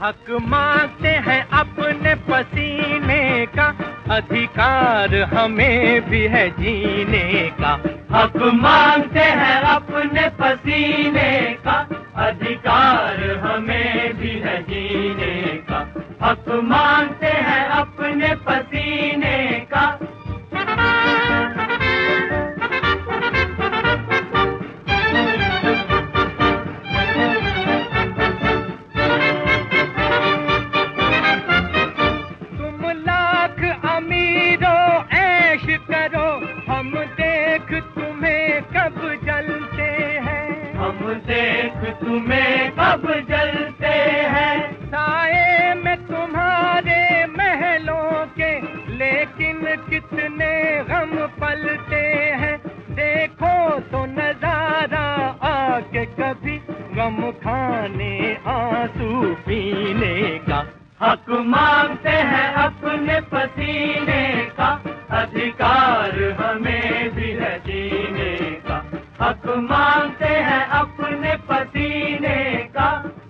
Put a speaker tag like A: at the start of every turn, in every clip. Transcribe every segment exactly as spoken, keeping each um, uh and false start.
A: हक मांगते हैं अपने पसीने का, अधिकार हमें भी है जीने का।
B: हक मांगते हैं अपने पसीने का, अधिकार हमें भी है जीने का। हक मांगते हैं अपने पसीने का।
A: तुम लाख अमीरों ऐश करो, हम देख तुम्हें कब जलते हैं।
B: हम देख तुम्हें कब जलते हैं।
A: साए में तुम्हारे महलों के लेकिन कितने गम पलते हैं। देखो तो नजारा आके कभी गम खाने आंसू पीने का।
B: हक मांगते हैं अपने पसीने का, अधिकार हमें भी है जीने का। हक मांगते हैं अपने पसीने का।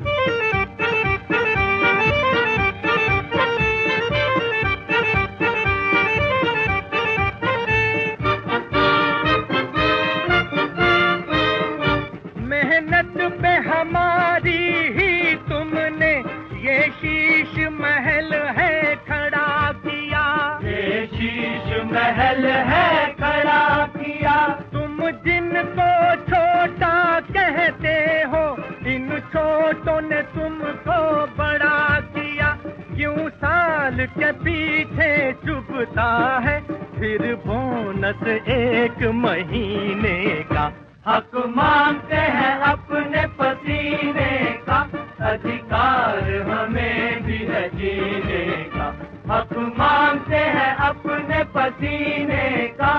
A: मेहनत पे हमारी ही तुमने ये शीश महल है खड़ा किया।
B: ये शीश महल है खड़ा किया।
A: तुम जिनको छोटा कहते हो, इन छोटों ने तुमको बड़ा किया। क्यों साल के पीछे चुभता है फिर बोनस एक महीने का।
B: हक मांगते हैं अपने पसीने का, अधिकार हमें भी है जीने का। हक मांगते हैं अपने पसीने का।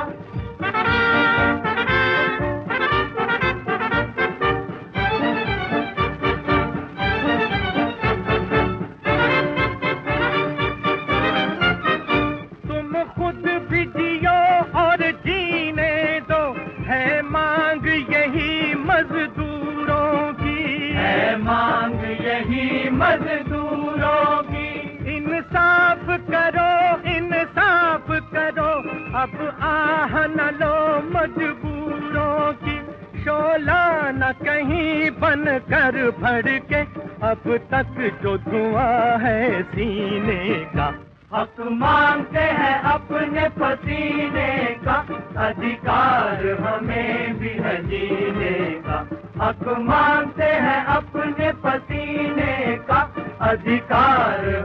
A: तुम खुद भी जियो और जीने दो, है मांग यही मजदूरों की।
B: है मांग यही मजदूरों की।
A: इंसाफ करो इंसाफ करो, अब आह न लो मजबूरों की। शोला न कहीं बन कर भड़के, अब तक जो धुआं है सीने का।
B: हक मांगते हैं अपने पसीने का, अधिकार हमें भी है जीने का। हक मांगते हैं अपने पसीने का, अधिकार